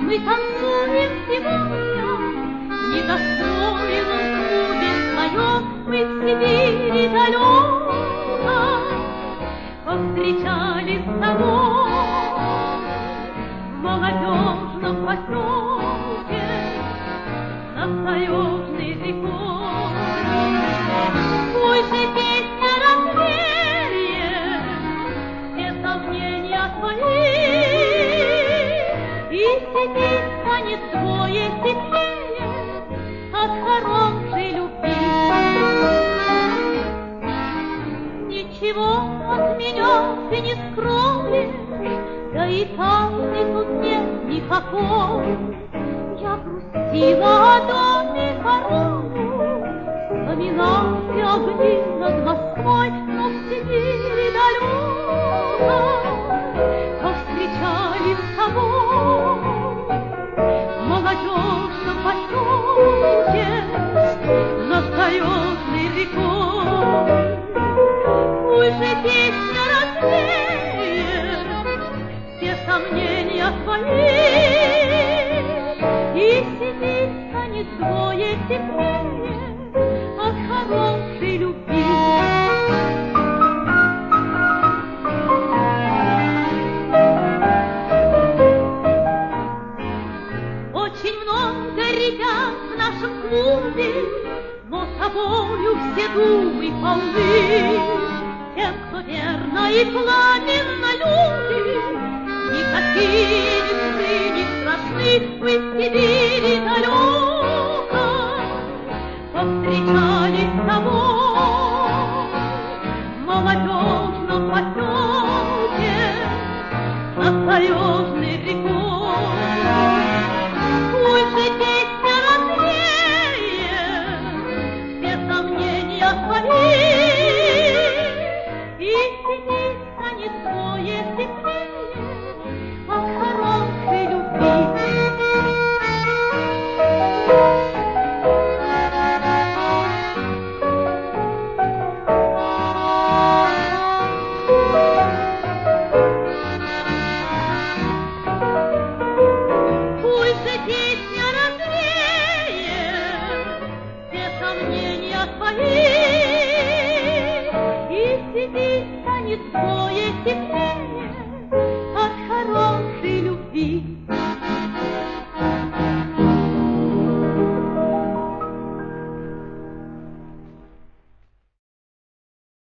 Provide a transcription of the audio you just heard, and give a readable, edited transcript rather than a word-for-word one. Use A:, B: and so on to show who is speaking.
A: Мы танцуем сегодня в недостроенном клубе своем. Мы в Сибири далекой повстречались с тобой в молодежном поселке над таежной рекой. Пусть же песня развеет все сомнения твои, и Сибирь станет вдвое теплее от хорошей любви. Ничего от меня ты не скроешь, да и тайны тут нет никакой. Я грустила о доме порою, вспоминая огни над Москвой, но в Сибири далекой повстречались с тобой в молодежном поселке над таежной рекой. Пусть же песня развеет все сомнения твои, и Сибирь станет вдвое теплее от хорошей любви. Очень много ребят в нашем клубе, но собою все думы полны. Тем, кто верно и пламенно любит, никакие весны не страшны. Мы в Сибири далекой повстречались с тобой в молодежном поселке над таежной рекой.